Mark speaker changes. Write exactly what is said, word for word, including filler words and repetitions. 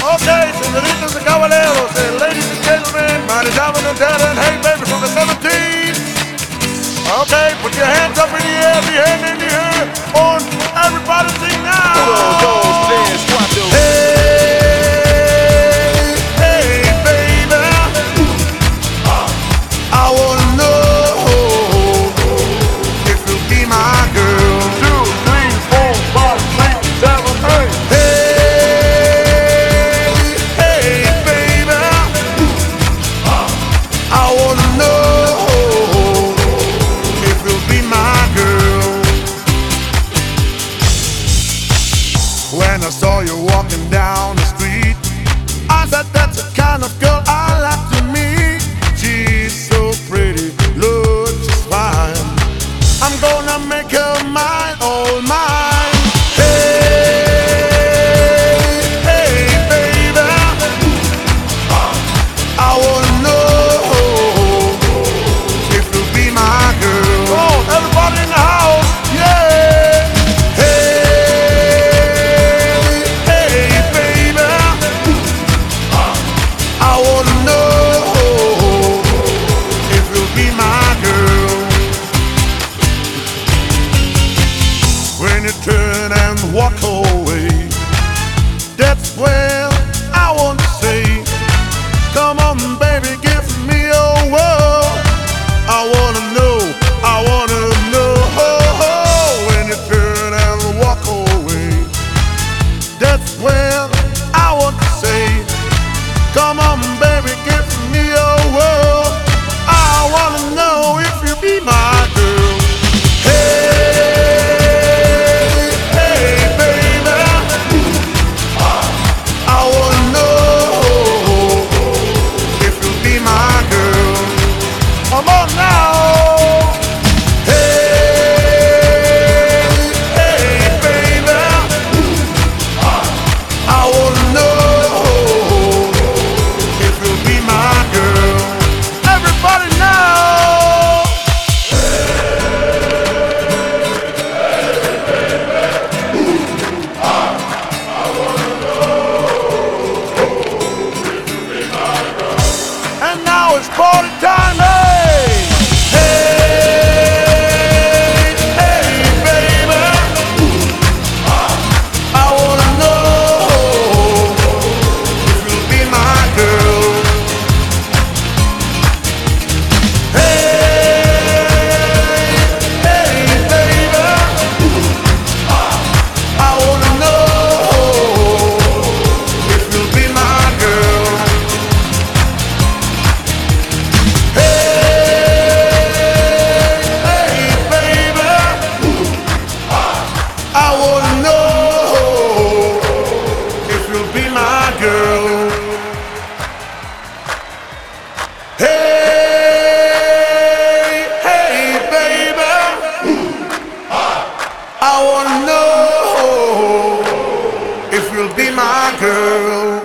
Speaker 1: Okay, senoritas and caballeros, and ladies and gentlemen, mighty diamond and dad and hey baby from the seventies. Okay, put your hands up in the air, the hand in the air, on everybody sing now. Hey, hey baby, I wanna know if you'll be my girl. Two, three, four, five, six, seven, eight. When I saw you walking down the street, I said that's the kind of girl I like to meet. She's so pretty, looks fine. I'm gonna make her mine, all mine. Hey, hey baby, I wanna know if you'll be my girl. Come on, everybody in the house, yeah. Turn and walk away. That's when I want to say, come on baby, give me your world. I wanna know, I wanna know. When you turn and walk away, that's when I want to say, come on baby, give me your world. I wanna know if you be my girl. Come on now. Hey, hey, baby, I wanna know if you'll be my girl. Everybody now. I wanna know if you'll be my girl. And now it's party time. I wanna know if you'll be my girl. Hey, hey, baby, I wanna know if you'll be my girl.